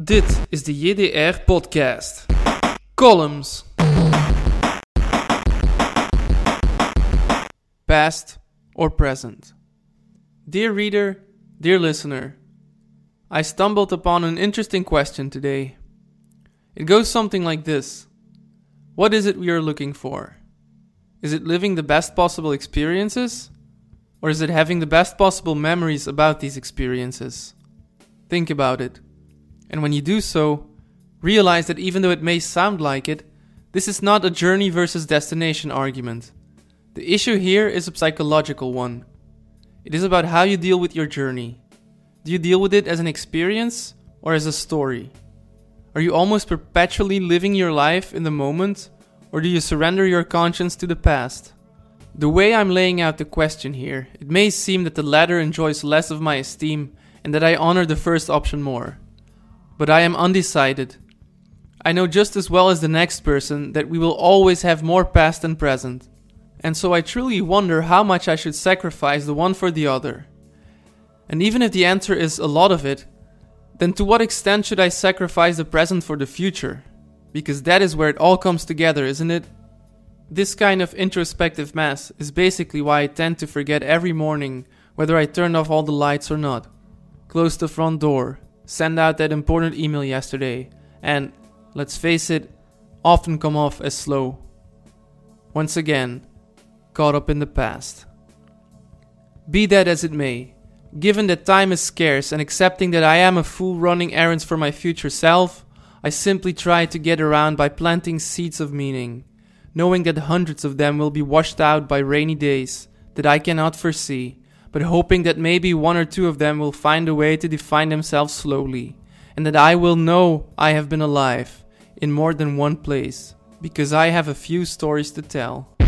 Dit is de JDR podcast. Columns. Past or present. Dear reader, dear listener, I stumbled upon an interesting question today. It goes something like this. What is it we are looking for? Is it living the best possible experiences? Or is it having the best possible memories about these experiences? Think about it. And when you do so, realize that even though it may sound like it, this is not a journey versus destination argument. The issue here is a psychological one. It is about how you deal with your journey. Do you deal with it as an experience or as a story? Are you almost perpetually living your life in the moment, or do you surrender your conscience to the past? The way I'm laying out the question here, it may seem that the latter enjoys less of my esteem and that I honor the first option more. But I am undecided. I know just as well as the next person that we will always have more past than present. And so I truly wonder how much I should sacrifice the one for the other. And even if the answer is a lot of it, then to what extent should I sacrifice the present for the future? Because that is where it all comes together, isn't it? This kind of introspective mess is basically why I tend to forget every morning whether I turned off all the lights or not, closed the front door, send out that important email yesterday, and, let's face it, often come off as slow. Once again, caught up in the past. Be that as it may, given that time is scarce and accepting that I am a fool running errands for my future self, I simply try to get around by planting seeds of meaning, knowing that hundreds of them will be washed out by rainy days that I cannot foresee, but hoping that maybe one or two of them will find a way to define themselves slowly, and that I will know I have been alive in more than one place, because I have a few stories to tell.